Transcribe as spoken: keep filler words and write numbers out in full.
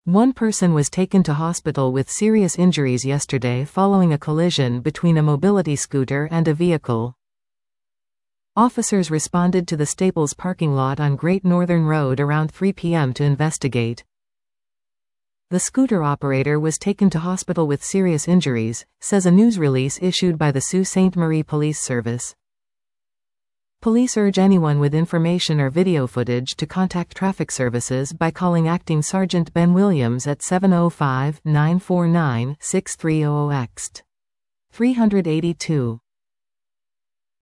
One person was taken to hospital with serious injuries yesterday following a collision between a mobility scooter and a vehicle. Officers responded to the Staples parking lot on Great Northern Road around three p m to investigate. The scooter operator was taken to hospital with serious injuries, says a news release issued by the Sault Ste. Marie Police Service. Police urge anyone with information or video footage to contact traffic services by calling Acting Sergeant Ben Williams at seven oh five, nine four nine, six three zero zero X T three eighty-two.